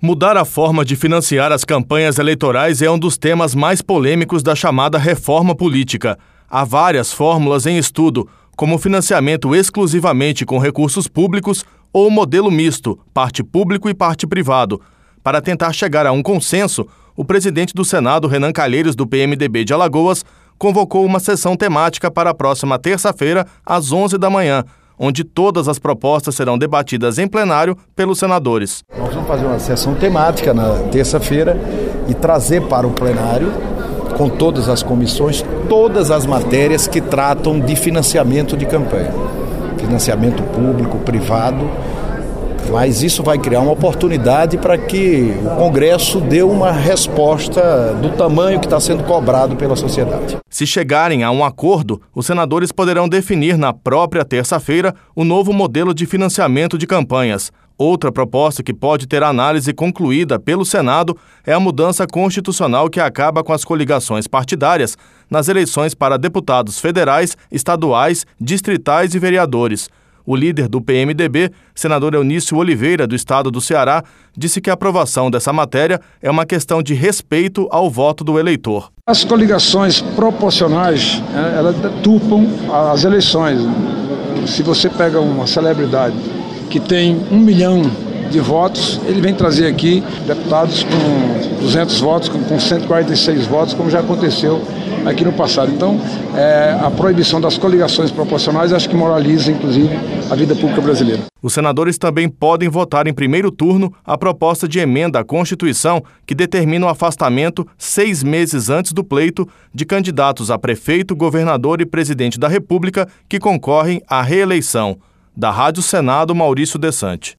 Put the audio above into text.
Mudar a forma de financiar as campanhas eleitorais é um dos temas mais polêmicos da chamada reforma política. Há várias fórmulas em estudo, como financiamento exclusivamente com recursos públicos ou modelo misto, parte público e parte privado. Para tentar chegar a um consenso, o presidente do Senado, Renan Calheiros, do PMDB de Alagoas, convocou uma sessão temática para a próxima terça-feira, às 11 da manhã, onde todas as propostas serão debatidas em plenário pelos senadores. Nós vamos fazer uma sessão temática na terça-feira e trazer para o plenário, com todas as comissões, todas as matérias que tratam de financiamento de campanha. Financiamento público, privado, mas isso vai criar uma oportunidade para que o Congresso dê uma resposta do tamanho que está sendo cobrado pela sociedade. Se chegarem a um acordo, os senadores poderão definir na própria terça-feira o novo modelo de financiamento de campanhas. Outra proposta que pode ter análise concluída pelo Senado é a mudança constitucional que acaba com as coligações partidárias nas eleições para deputados federais, estaduais, distritais e vereadores. O líder do PMDB, senador Eunício Oliveira, do estado do Ceará, disse que a aprovação dessa matéria é uma questão de respeito ao voto do eleitor. As coligações proporcionais, elas deturpam as eleições. Se você pega uma celebridade que tem 1 milhão de votos, ele vem trazer aqui deputados com 200 votos, com 146 votos, como já aconteceu aqui no passado. Então, a proibição das coligações proporcionais acho que moraliza, inclusive, a vida pública brasileira. Os senadores também podem votar em primeiro turno a proposta de emenda à Constituição que determina o afastamento 6 meses antes do pleito de candidatos a prefeito, governador e presidente da República que concorrem à reeleição. Da Rádio Senado, Maurício Desante.